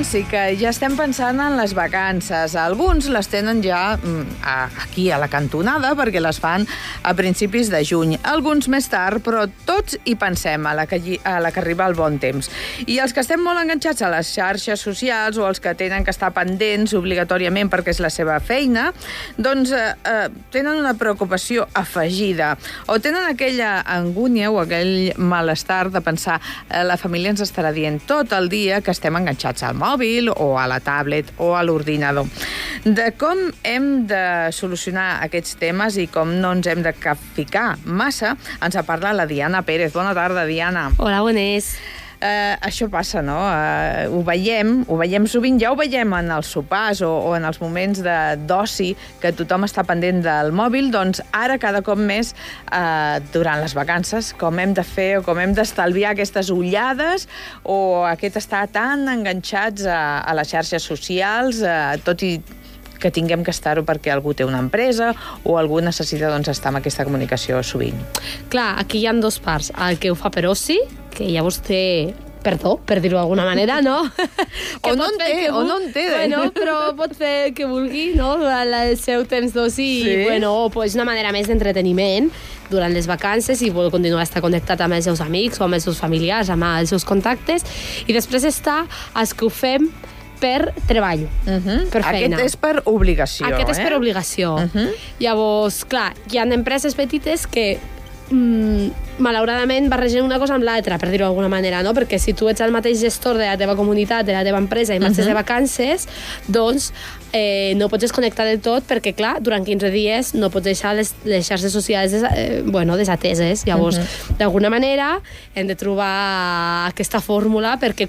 sí que ja estem pensant en les vacances. Alguns les tenen ja aquí a la cantonada perquè les fan a principis de juny. Alguns més tard, però tots hi pensem a la que arriba el bon temps. I els que estem molt enganxats a les xarxes socials o els que tenen que estar pendents obligatòriament perquè és la seva feina, doncs tenen una preocupació afegida o tenen aquella angúnia o aquell malestar de pensar la família ens estarà dient tot el dia que estem enganxats al mòbil o a la tablet o a l'ordinador. De com hem de solucionar aquests temes i com no ens hem de capficar massa, ens parla la Diana Pérez. Bona tarda, Diana. Hola, bones. Això passa, no? Ho veiem sovint, ja ho veiem en els sopars o en els moments d'oci que tothom està pendent del mòbil, doncs ara cada cop més durant les vacances, com hem de fer o com hem d'estalviar aquestes ullades o aquest estar tan enganxats a les xarxes socials, tot i que tinguem que estar-ho perquè algú té una empresa o algú necessita estar amb aquesta comunicació sovint. Clar, aquí hi ha dos parts. El que ho fa per oci, que llavors té perdó, per dir-ho d'alguna manera, no? O no en té. Bueno, però pot fer el que vulgui, no? Durant el seu temps d'oci. Sí. I, bueno, pues una manera més d'entreteniment durant les vacances i vol continuar a estar connectat amb els seus amics o amb els seus familiars, amb els seus contactes. I després està els que ho fem per treball, per feina. Aquest és per obligació. Aquest és per obligació. Llavors, clar, hi ha empreses petites que malauradament barregen una cosa amb l'altra, per dir-ho d'alguna manera, no? Perquè si tu ets el mateix gestor de la teva comunitat, de la teva empresa i marxes de vacances, doncs no pots desconnectar del tot perquè, clar, durant 15 dies no pots deixar les xarxes socials desateses. Llavors, d'alguna manera, hem de trobar aquesta fórmula perquè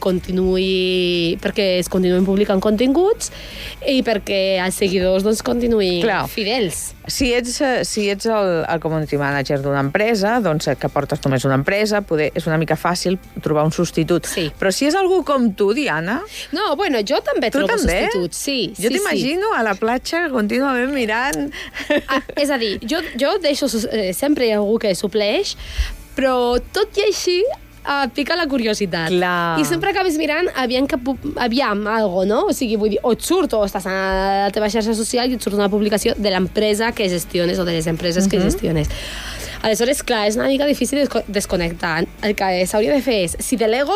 es continuïn publicant continguts i perquè els seguidors continuïn fidels. Si ets el community manager d'una empresa, doncs que portes només una empresa, és una mica fàcil trobar un substitut. Sí. Però si és algú com tu, Diana... No, bueno, jo també trobo substituts, sí. Jo t'imagino a la platja contínuament mirant... És a dir, jo deixo... Sempre hi ha algú que supleix, però tot i així pica la curiositat. Clar. I sempre acabes mirant aviam algo, no? O sigui, vull dir, o et surt, o estàs a la teva xarxa social i et surt una publicació de l'empresa que gestiones o de les empreses que gestiones. Aleshores, clar, és una mica difícil desconnectar. El que s'hauria de fer és, si delego,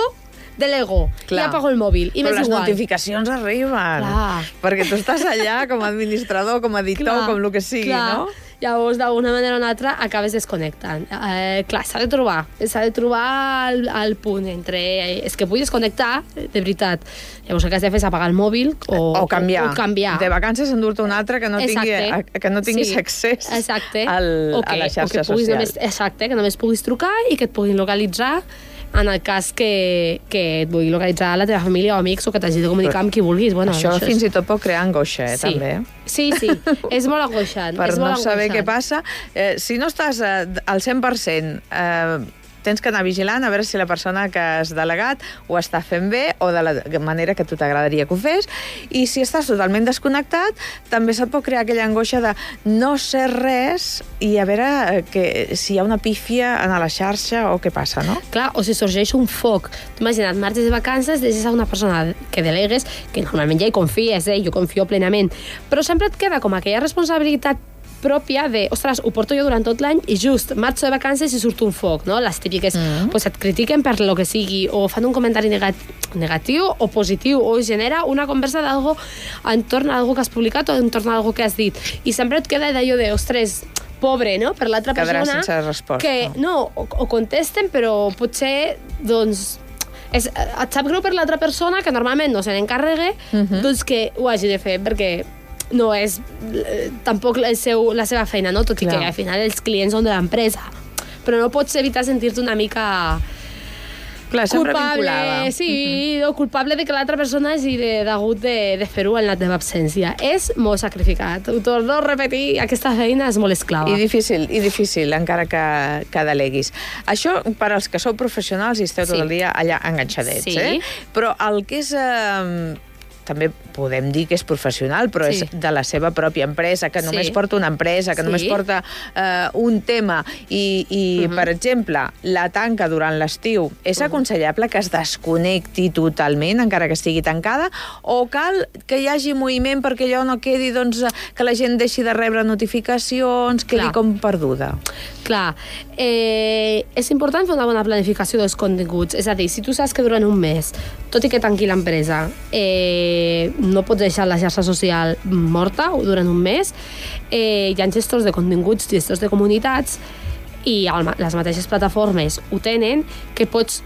i apago el mòbil. I però les igual. Notificacions arriben. Clar. Perquè tu estàs allà com a administrador, com a editor, com el que sigui, no? Llavors, d'alguna manera o una altra, acabes desconnectant. Clar, s'ha de trobar el punt entre... És que vull desconnectar, de veritat. Llavors, el que has de fer és apagar el mòbil o canviar. De vacances endur-te un altre que no tinguis accés a les xarxes socials. Exacte, que només puguis trucar i que et puguin localitzar en el cas que et vulgui localitzar la teva família o amics o que t'hagi de comunicar amb qui vulguis. Bueno, això fins i tot pot crear angoixa, també. Sí, és molt angoixant. Per no saber què passa. Si no estàs al 100%, tens que anar vigilant a veure si la persona que has delegat ho està fent bé o de la manera que a tu t'agradaria que ho fes. I si estàs totalment desconnectat, també se't pot crear aquella angoixa de no ser res i a veure si hi ha una pífia a la xarxa o què passa, no? Clar, o si sorgeix un foc. Tu imagina't, marxes de vacances, deixes a una persona que delegues, que normalment ja hi confies, jo confio plenament, però sempre et queda com aquella responsabilitat pròpia de, ostres, ho porto jo durant tot l'any i just marxo de vacances i surt un foc, no? Les típiques, pues et critiquen per lo que sigui o fan un comentari negatiu o positiu o genera una conversa d'algo entorn a algo que has publicat o entorn a algo que has dit. I sempre et queda d'allò de, ostres, pobre, no? Per l'altra persona... Quedarà sense resposta. Que, no, o contesten, però potser, doncs... Et sap greu per l'altra persona, que normalment no se n'encarregue, doncs que ho hagi de fer, perquè no és tampoc la seva feina, no? Tot i que al final els clients són de l'empresa. Però no pots evitar sentir-te una mica culpable, sí, o culpable de que l'altra persona hagi hagut de fer-ho en la teva absència. És molt sacrificat. Ho torno a repetir, aquesta feina és molt esclava. I difícil, encara que deleguis. Això per als que sou professionals i esteu tot el dia allà enganxadets, Però el que és també podem dir que és professional, però és de la seva pròpia empresa, que només porta una empresa, que només porta un tema, i per exemple, la tanca durant l'estiu, és aconsellable que es desconnecti totalment, encara que estigui tancada, o cal que hi hagi moviment perquè allò no quedi, doncs, que la gent deixi de rebre notificacions, quedi com perduda? Clar, és important fer una bona planificació dels continguts. És a dir, si tu saps que durant un mes, tot i que tanqui l'empresa, no pots deixar la xarxa social morta durant un mes, hi ha gestors de continguts, gestors de comunitats, i les mateixes plataformes ho tenen, que pots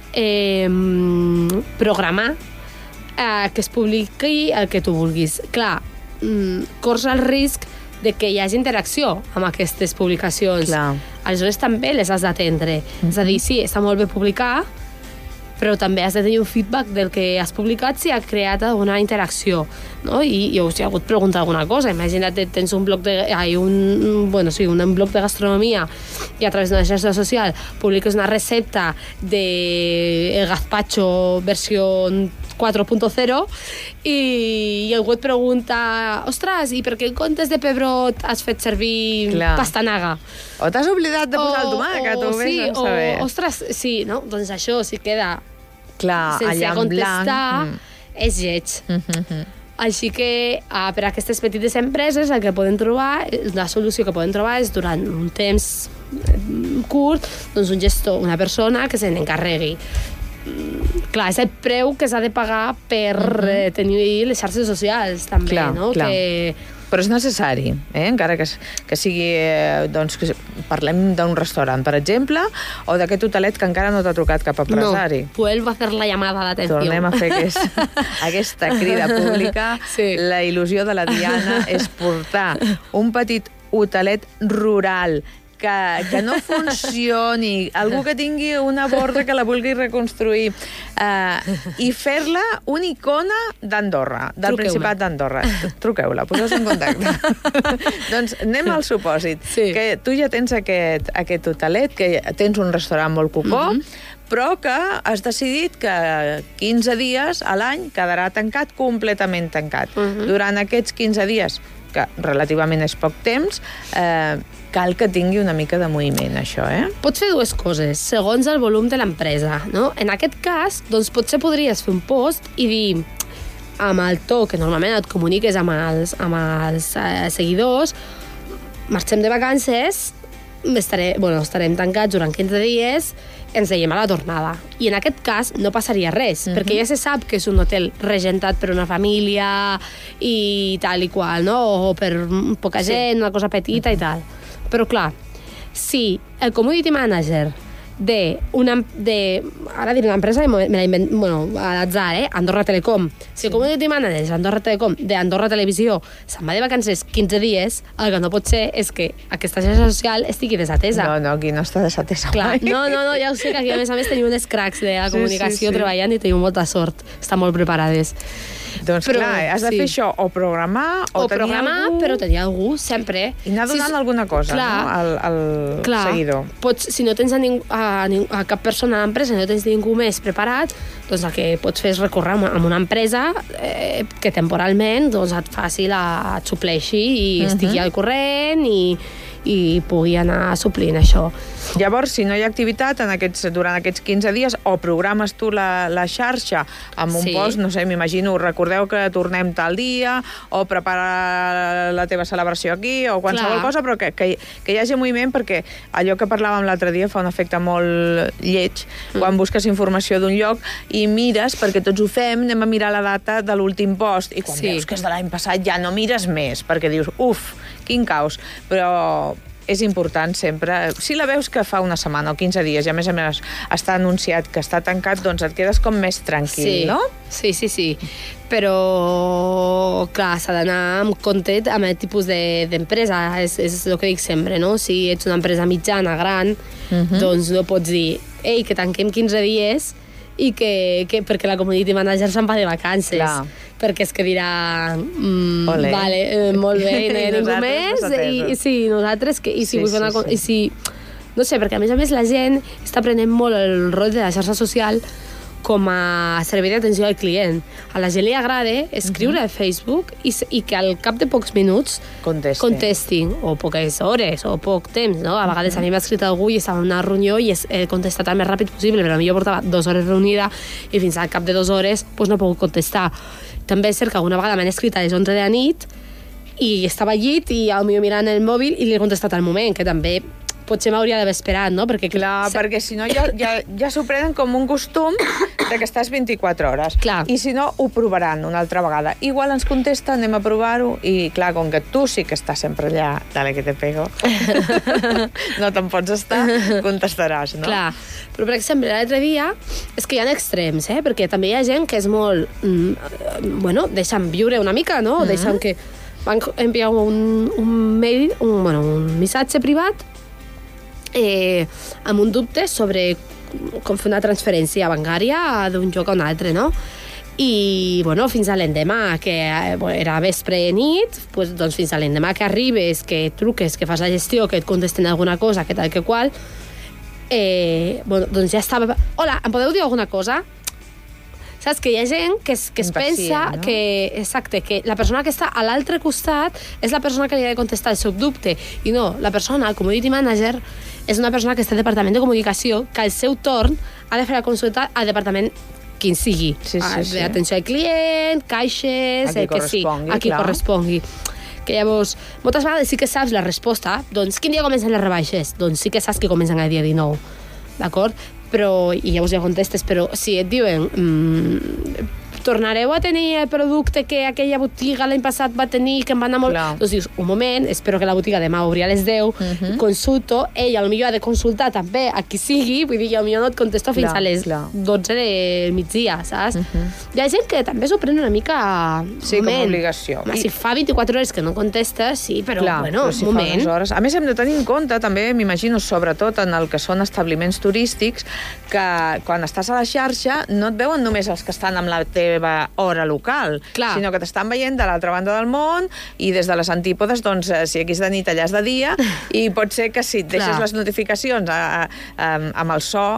programar que es publiqui el que tu vulguis. Clar, corres el risc de que hi hagi interacció amb aquestes publicacions. Aleshores també les has d'atendre. És a dir, sí, està molt bé publicar, però també has de tenir un feedback del que has publicat si ha creat alguna interacció, no? I si ha hagut preguntar alguna cosa. Imagina't, tens un blog un blog de gastronomia i a través d'una xarxa social publiques una recepta de gazpacho versió 4.0 i algú et pregunta: ostres, i per què en comptes de pebrot has fet servir pastanaga? O t'has oblidat de posar el tomàquet, o vés a saber. Ostres, sí, no? Doncs això, si queda sense contestar, és lleig. Així que per a aquestes petites empreses el que poden trobar, la solució que poden trobar és durant un temps curt, doncs un gestor, una persona que se n'encarregui. Clar, és el preu que s'ha de pagar per tenir les xarxes socials, també, no? Però és necessari, encara que sigui, doncs, que parlem d'un restaurant, per exemple, o d'aquest hotelet que encara no t'ha trucat cap empresari. No, vuelvo a hacer la llamada d'atenció. Tornem a fer aquesta crida pública. La il·lusió de la Diana és portar un petit hotelet rural que no funcioni, algú que tingui una borda que la vulgui reconstruir, i fer-la una icona d'Andorra, del Principat d'Andorra. Truqueu-la, poseu-vos en contacte. Doncs anem al supòsit, que tu ja tens aquest hotelet, que tens un restaurant molt cocó, però que has decidit que 15 dies a l'any quedarà tancat, completament tancat. Durant aquests 15 dies, que relativament és poc temps, cal que tingui una mica de moviment, això, Pots fer dues coses, segons el volum de l'empresa, no? En aquest cas, doncs potser podries fer un post i dir, amb el to que normalment et comuniques amb els seguidors: marxem de vacances, estarem tancats durant 15 dies, ens veiem a la tornada. I en aquest cas no passaria res, perquè ja se sap que és un hotel regentat per una família i tal i qual, no? O per poca gent, una cosa petita i tal. Però clar, si el community manager ara diré una empresa, me la invento, a l'atzar, Andorra Telecom. Si el community manager Andorra Telecom d'Andorra Televisió se'n va de vacances 15 dies, el que no pot ser és que aquesta xarxa social estigui desatesa. No, aquí no està desatesa mai. No, ja ho sé, que aquí a més tenim uns cracs de la comunicació treballant i tenim molta sort. Estan molt preparades. Doncs clar, has de fer això, o programar, o tenir algú... però tenir algú, sempre. I anar donant alguna cosa, al seguidor. Pots, si no tens a cap persona a l'empresa, no tens ningú més preparat, doncs el que pots fer és recórrer a una empresa que temporalment et faci et supleixi i estigui al corrent i pugui anar suplint això. Llavors, si no hi ha activitat durant aquests 15 dies, o programes tu la xarxa amb un post, no sé, m'imagino, recordeu que tornem tal dia, o prepara la teva celebració aquí, o qualsevol cosa, però que hi hagi moviment, perquè allò que parlàvem l'altre dia fa un efecte molt lleig, quan busques informació d'un lloc i mires, perquè tots ho fem, anem a mirar la data de l'últim post, i quan veus que és de l'any passat ja no mires més, perquè dius, quin caos, però és important sempre, si la veus que fa una setmana o 15 dies i a més està anunciat que està tancat, doncs et quedes com més tranquil, no? Sí, però clar, s'ha d'anar amb compte amb el tipus d'empresa, és el que dic sempre, no? Si ets una empresa mitjana, gran, doncs no pots dir, que tanquem 15 dies i que perquè la community manager se'n va de vacances. Perquè és que dirà vale, molt bé, no hi ha ningú més, i nosaltres no sé, perquè a més la gent està prenent molt el rol de la xarxa social com a servei d'atenció al client. A la gent li agrada escriure a Facebook i que al cap de pocs minuts contestin, o poques hores, o poc temps, no? A vegades a mi m'ha escrit algú i estava en una reunió i he contestat el més ràpid possible, però potser portava 2 hores reunida i fins al cap de 2 hores no he pogut contestar. També és cert que alguna vegada m'han escrit a les 11 de la nit i estava al llit i potser mirant el mòbil i li he contestat al moment, que també potser m'hauria d'haver esperat, no? Perquè si no ja s'ho prenen com un costum de que estàs 24 hores. Clar. I si no, ho provaran una altra vegada. Igual ens contesta, anem a provar-ho, i clar, com que tu sí que estàs sempre allà, dale que te pego, no te'n pots estar, contestaràs, no? Clar, però per exemple, l'altre dia, és que hi ha extrems, perquè també hi ha gent que és molt... deixen viure una mica, no? Deixen que... Van enviar un mail, un missatge privat amb un dubte sobre com fer una transferència bancària d'un lloc a un altre, no? I, fins a l'endemà, que era vespre nit, doncs fins a l'endemà que arribes, que truques, que fas la gestió, que et contesten alguna cosa, que tal que qual, doncs ja estava... Hola, em podeu dir alguna cosa? Saps? Que hi ha gent que es pensa, no? que la persona que està a l'altre costat és la persona que li ha de contestar el seu dubte. I no, la persona, el community manager, és una persona que està al departament de comunicació, que al seu torn ha de fer la consulta al departament quin sigui. Atenció al client, caixes, a qui correspongui. Que llavors, moltes vegades sí que saps la resposta, doncs quin dia comencen les rebaixes? Doncs sí que saps que comencen el dia 19, d'acord? I llavors ja contestes, però si et diuen tornareu a tenir el producte que aquella botiga l'any passat va tenir, que em va anar molt... Doncs dius, un moment, espero que la botiga demà obri a les 10, consulto, ell potser ha de consultar també a qui sigui, vull dir, potser no et contesto fins a les 12 del migdia, saps? Hi ha gent que també s'ho pren una mica... Sí, com a obligació. Si fa 24 hores que no contestes, sí, però bueno, un moment. A més, hem de tenir en compte, també, m'imagino, sobretot en el que són establiments turístics, que quan estàs a la xarxa no et veuen només els que estan amb la teva hora local, sinó que t'estan veient de l'altra banda del món i des de les antípodes, doncs, si aquí és de nit, allà és de dia, i pot ser que si et deixes les notificacions amb el so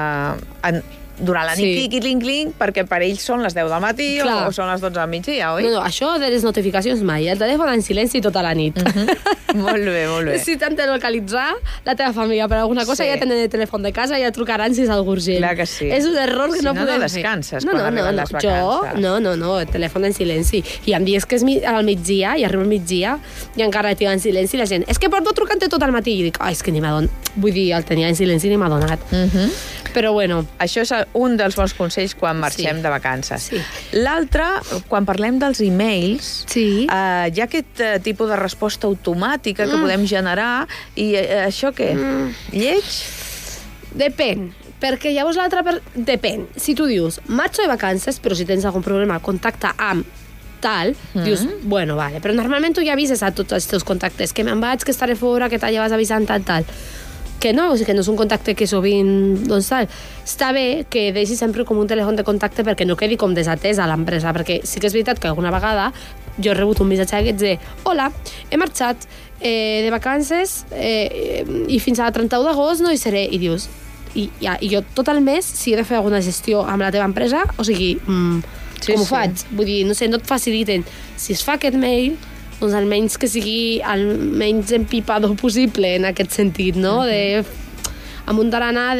durant la nit, clinc, perquè per ells són les 10 del matí o són les 12 del migdia, oi? No, això de les notificacions mai. El telèfon en silenci tota la nit. Molt bé, molt bé. Si t'han de localitzar la teva família per alguna cosa, ja tenen el telèfon de casa, ja trucaran si és algú urgent. Clar que sí. És un error que no podem fer. Si no descanses quan arriben les vacances. No, el telèfon en silenci. I em dius que és al migdia, i arriba al migdia, i encara tinc en silenci, la gent, és que porto trucant tot el matí. I dic, és que ni m'ha donat. Vull dir, el tenia en silenci i ni m'ha donat. Però bueno. Això és un dels bons consells quan marxem de vacances. L'altre, quan parlem dels e-mails, hi ha aquest tipus de resposta automàtica que podem generar, i això què? Lleig? Depèn, perquè llavors l'altre... Depèn. Si tu dius, marxo de vacances, però si tens algun problema, contacta amb tal, dius, bueno, vale, però normalment tu ja avises a tots els teus contactes, que me'n vaig, que estaré fora, que ja vas avisant tal. Que no, o sigui, que no és un contacte que sovint, doncs tal. Està bé que deixis sempre com un telèfon de contacte perquè no quedi com desatès a l'empresa, perquè sí que és veritat que alguna vegada jo he rebut un missatge d'aquests de hola, he marxat de vacances i fins a 31 d'agost no hi seré, i dius, i jo tot el mes, si he de fer alguna gestió amb la teva empresa, o sigui, com ho faig? Vull dir, no sé, no et faciliten. Si es fa aquest mail, doncs almenys que sigui el menys empipador possible en aquest sentit, no? Amb un tarannà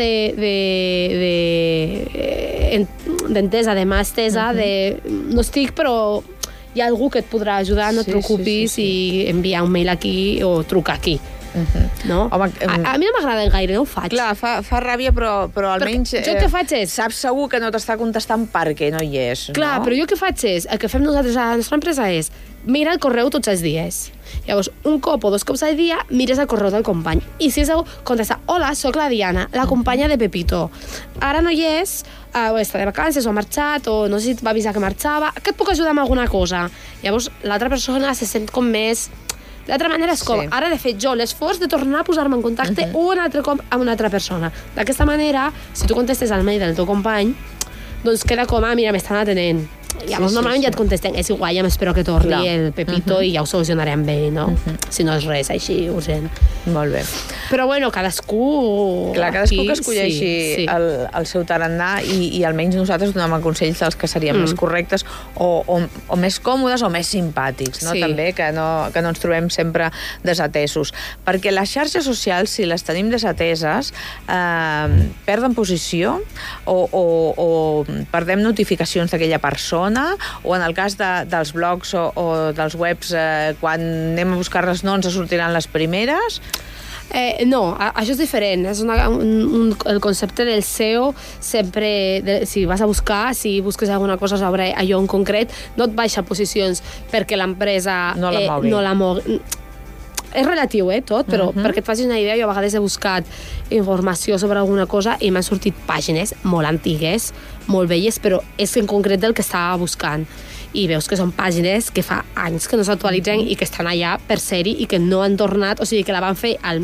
d'entesa, de mà estesa, no estic, però hi ha algú que et podrà ajudar, no et preocupis, i enviar un mail aquí o trucar aquí. No? Home, a mi no m'agrada gaire, no ho faig. Clar, fa ràbia, però almenys jo què faig és... saps segur que no t'està contestant perquè no hi és. Clar, però jo què faig és, el que fem nosaltres a la nostra empresa és mira el correu tots els dies. Llavors, un cop o 2 cops al dia mires el correu del company. I si és algú, contesta, hola, soc la Diana, la companya de Pepito. Ara no hi és, o està de vacances, o ha marxat, o no sé si et va avisar que marxava, que et puc ajudar amb alguna cosa. Llavors, l'altra persona se sent com més... L'altra manera és com, ara he de fer jo l'esforç de tornar a posar-me en contacte un altre cop amb una altra persona. D'aquesta manera, si tu contestes al mail del teu company, doncs queda com, mira, m'estan atenent. Llavors, normalment ja et contesten, és igual, ja m'espero que torni el Pepito i ja ho solucionarem bé, no? Si no és res així urgent. Molt bé. Però bueno, cadascú... Clar, cadascú que escolleixi el seu tarannà i almenys nosaltres donem consells dels que serien més correctes o més còmodes o més simpàtics, no? També, que no ens trobem sempre desatesos. Perquè les xarxes socials, si les tenim desateses, perden posició o perdem notificacions d'aquella persona, o en el cas dels blogs o dels webs, quan anem a buscar-les no ens sortiran les primeres. No, això és diferent. És el concepte del SEO sempre, si vas a buscar, si busques alguna cosa sobre allò en concret, no et baixa posicions perquè l'empresa no la mogui. És relatiu, tot, però perquè et facis una idea, jo a vegades he buscat informació sobre alguna cosa i m'han sortit pàgines molt antigues, molt velles, però és en concret del que estava buscant. I veus que són pàgines que fa anys que no s'actualitzen i que estan allà per ser-hi i que no han tornat, o sigui, que la van fer al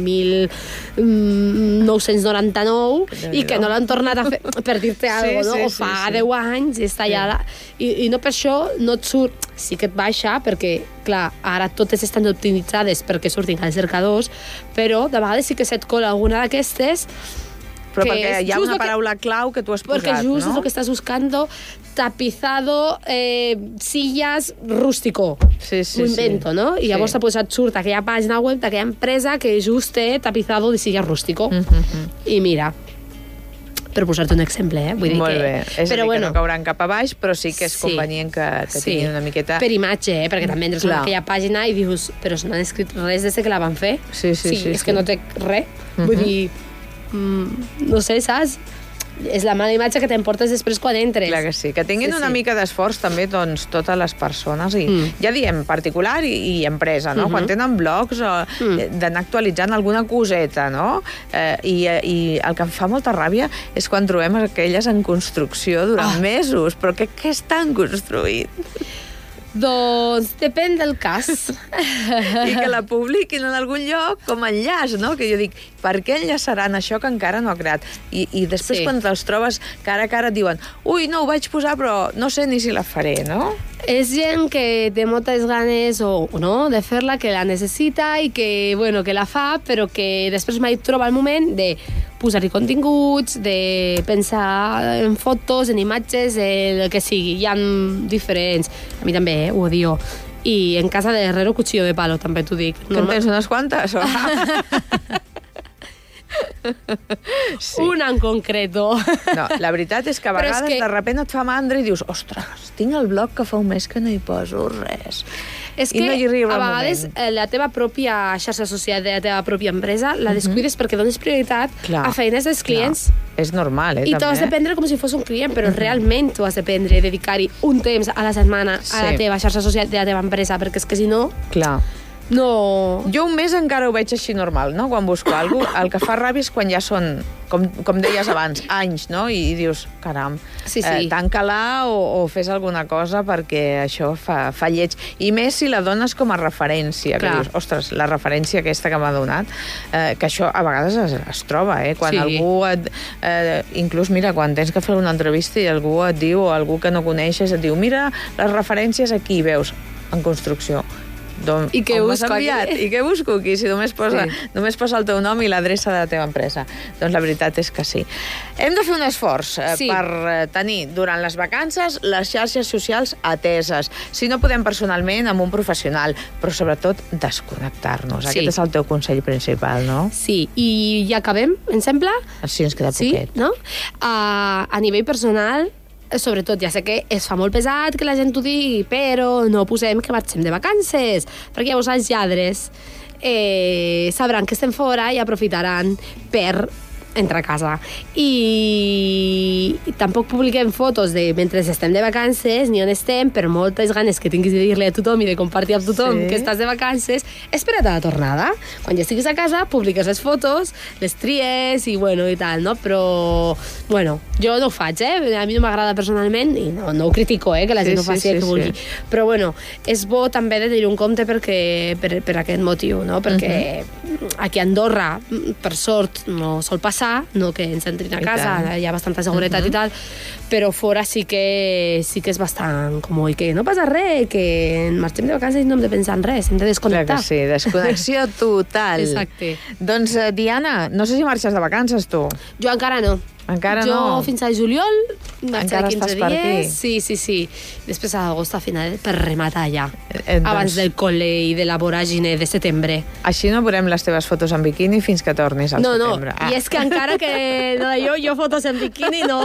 1999 i que no l'han tornat a fer, per dir-te alguna cosa, no? O fa 10 anys i està allà. I no per això no et surt... Sí que et baixa, perquè, clar, ara totes estan optimitzades perquè surtin als cercadors, però de vegades sí que se't cola alguna d'aquestes. Però perquè hi ha una paraula clau que tu has posat, no? Perquè just és el que estàs buscando, tapizado, sillas rústico. M'ho invento, no? I llavors et surt aquella pàgina web d'aquella empresa que just té tapizado de sillas rústico. I mira, per posar-te un exemple, vull dir molt bé. És a dir, que no cauran cap a baix, però sí que és convenient que tinguin una miqueta... Per imatge, perquè també entres en aquella pàgina i dius, però no han escrit res des que la van fer. Sí. És que no té res. Vull dir, no sé, saps? És la mala imatge que t'emportes després quan entres. Clar que sí. Que tinguin una mica d'esforç també, doncs, totes les persones, i ja diem particular i empresa, no? Quan tenen blogs, d'anar actualitzant alguna coseta, no? I el que em fa molta ràbia és quan trobem aquelles en construcció durant mesos, però què estan construint? Doncs depèn del cas. I que la publiquin en algun lloc com a enllaç, no? Que jo dic, per què enllaçaran això que encara no ha creat? I després quan te'ls trobes cara a cara et diuen, ui, no, ho vaig posar però no sé ni si la faré, no? És gent que té moltes ganes de fer-la, que la necessita i que, bueno, que la fa, però que després mai troba el moment de posar-hi continguts, de pensar en fotos, en imatges, el que sigui. Hi ha diferents. A mi també, ho odio. I en casa de herrero, cuchillo de palo, també t'ho dic. Que en tens unes quantes? Una en concreto. No, la veritat és que a vegades de sobte et fa mandra i dius, ostres, tinc el blog que fa un mes que no hi poso res. És que a vegades la teva pròpia xarxa social de la teva pròpia empresa la descuides perquè dones prioritat a feines dels clients. És normal, I t'ho has de prendre com si fos un client, però realment t'ho has de prendre, dedicar-hi un temps a la setmana a la teva xarxa social de la teva empresa, perquè és que si no... Clar. No... Jo un mes encara ho veig així normal, no? Quan busco alguna cosa. El que fa ràbia és quan ja són, com deies abans, anys, no? I dius, caram, tanca-la o fes alguna cosa perquè això fa lleig. I més si la dones com a referència, que dius, ostres, la referència aquesta que m'ha donat, que això a vegades es troba, quan algú inclús, mira, quan tens que fer una entrevista i algú et diu, o algú que no coneixes et diu, mira, les referències aquí, veus, en construcció. I què busco aquí? I què busco aquí? Si només posa el teu nom i l'adreça de la teva empresa. Doncs la veritat és que sí. Hem de fer un esforç per tenir durant les vacances les xarxes socials ateses. Si no podem personalment, amb un professional, però sobretot desconnectar-nos. Aquest és el teu consell principal, no? Sí, i ja acabem, em sembla? Sí, ens queda poquet. No? A nivell personal, sobretot, ja sé que es fa molt pesat que la gent ho digui, però no posem que marxem de vacances, perquè llavors els lladres sabran que estem fora i aprofitaran per entrar a casa. I tampoc publiquem fotos de mentre estem de vacances ni on estem, per moltes ganes que tinguis de dir-li a tothom i de compartir amb tothom que estàs de vacances. Espera't a la tornada. Quan ja estiguis a casa, publiques les fotos, les tries i bueno, i tal, no? Però, bueno, jo no ho faig, A mi no m'agrada personalment i no ho critico, que la gent ho faci el que vulgui. Però, bueno, és bo també de tenir un compte per aquest motiu, no? Perquè aquí a Andorra, per sort, no sol passar, sa, no que ens entrin a casa, hi ha bastanta seguretat i tal, però fora sí que és bastant com, que no passa res, que marxem de vacances i no hem de pensar en res, hem de desconnectar. Clar que sí, desconnexió total. Exacte. Doncs, Diana, no sé si marxes de vacances, tu. Jo encara no. Encara jo, no? fins a juliol, encara estàs per aquí? Sí. Després a agost, a final, per rematar ja. Abans del col·le i de la voràgine de setembre. Així no veurem les teves fotos en biquini fins que tornis al setembre. No, i és que encara que no jo fotos en biquini, no.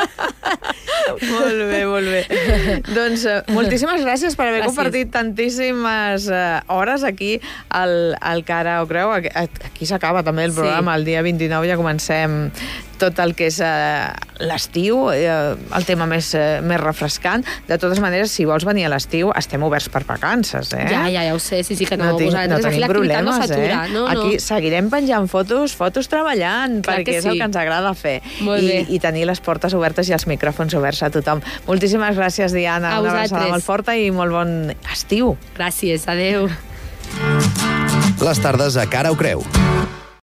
Molt bé. Doncs moltíssimes gràcies per haver compartit tantíssimes hores aquí al Cara o Creu. Aquí s'acaba també el programa. El dia 29 ja comencem tot el que és l'estiu, el tema més refrescant. De totes maneres, si vols venir a l'estiu, estem oberts per vacances, Ja ho sé, sí que no. No tenim problemes, Aquí seguirem penjant fotos treballant, perquè és el que ens agrada fer. I tenir les portes obertes i els micròfons oberts a tothom. Moltíssimes gràcies, Diana. Una abraçada molt forta i molt bon estiu. Gràcies, adeu. Les tardes a Cara o Creu.